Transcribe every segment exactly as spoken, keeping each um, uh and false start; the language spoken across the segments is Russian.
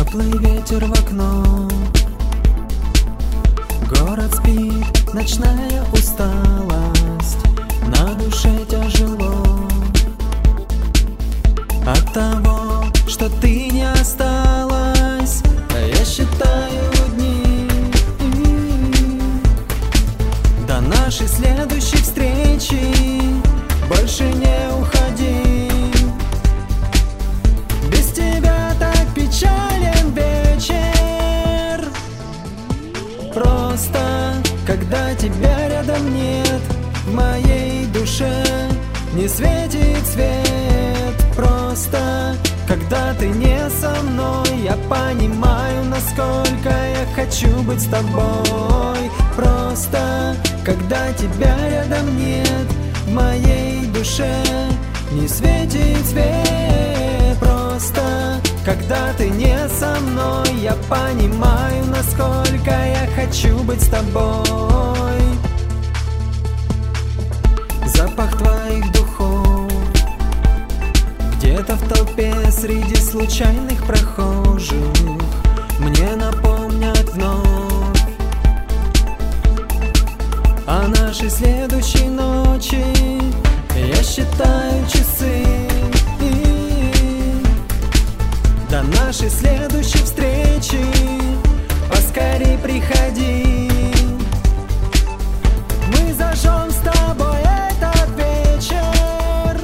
Теплый ветер в окно, город спит, ночная усталость, на душе тяжело от того, что ты не осталась. Я считаю дни до нашей следующей встречи. Больше не уходи, без тебя так печален вечер. Просто, когда тебя рядом нет, в моей душе не светит свет. Просто, когда ты не со мной, я понимаю, насколько я хочу быть с тобой. Просто, когда тебя рядом нет, в моей душе не светит свет. Просто, когда ты не со мной, я понимаю, насколько я хочу быть с тобой. Запах твоих духов где-то в толпе среди случайных прохожих мне напомнят вновь о нашей следующей ночи. Я считаю часы до нашей следующей встречи. Поскорей приходи, мы зажжем с тобой этот вечер.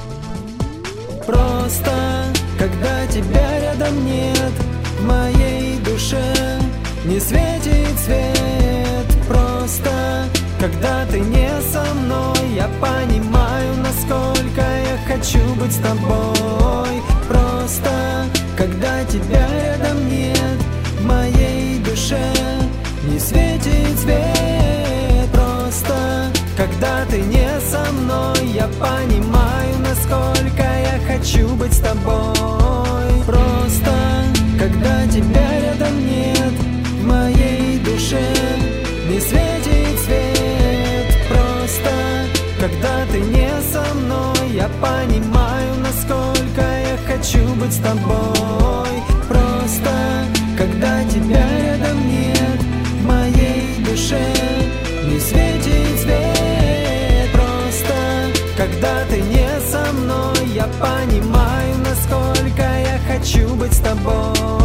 Просто, когда тебя рядом нет, в моей душе не светит свет. Просто, когда ты не со мной, я понимаю, насколько я хочу быть с тобой. Просто, когда тебя рядом нет, в моей душе не светит свет. Просто, когда ты не со мной, я понимаю, насколько я хочу быть с тобой. Просто, когда тебя рядом нет, в моей душе не светит свет. Просто, когда ты не со мной, я понимаю, насколько я хочу быть с тобой. Просто, когда тебя рядом нет, в моей душе не светит свет. Просто, когда ты не со мной, я понимаю, насколько я хочу быть с тобой.